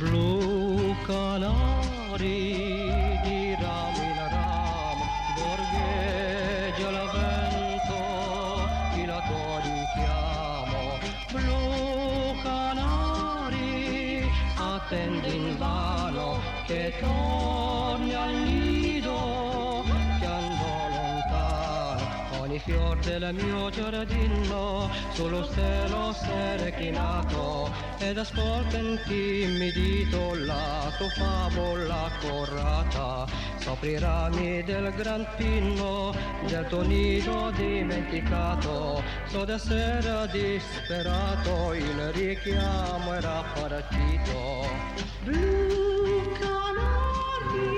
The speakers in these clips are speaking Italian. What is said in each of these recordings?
Blu canari di ramo in ramo, borgheggia la vento, chi la richiamo. Blu canari, attende invano che torni al nido, che andò lontano. Ogni fior del mio giardino sullo stelo s'è chinato, ed ascolta intimidito la tua favola corrata. Sopra i rami del gran pino del tuo nido dimenticato, so da sera disperato, il richiamo era partito. Blu canari,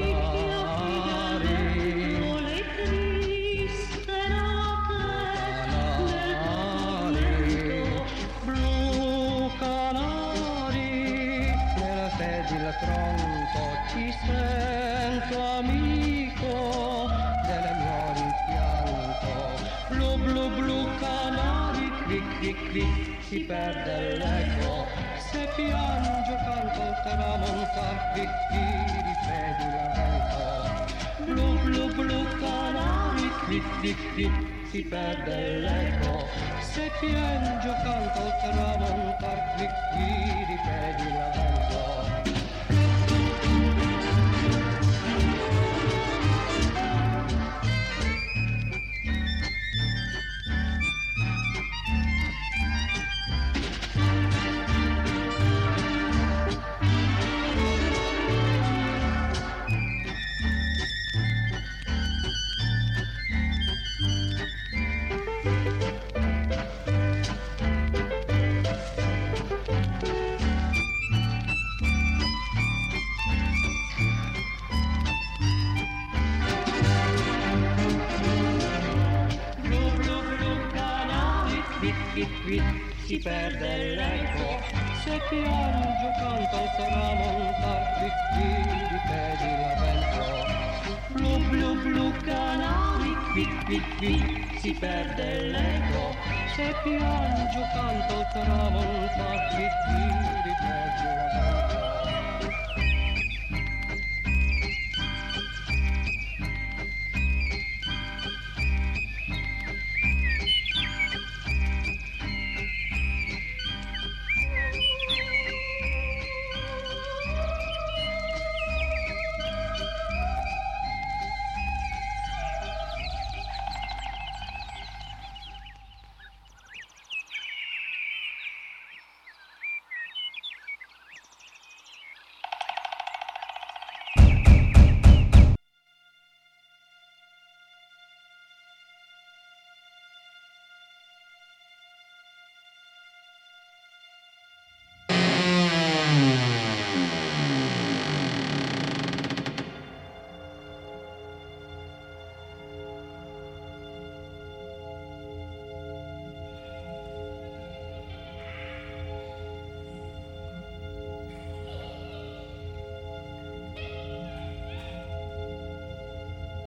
le triste note del blu canari, nella sedia il tronco ti sento amico del mio rimpianto. Blu blu blu canari, cric cric cric, si perde l'eco, se piango canto il tramontar, cric cric, ripeti la vento. Blu blu blu canari, cric cric cric, si perde l'eco, se piango canto il tramontar, cric cric, ripeti la vento. Si perde l'eco, se piango canto al tramontar, cric cric, ripeti la vento. Blu blu blu canari, cric cric cric, si perde l'eco, se piango canto al tramontar, cric cric, ripeti la vento.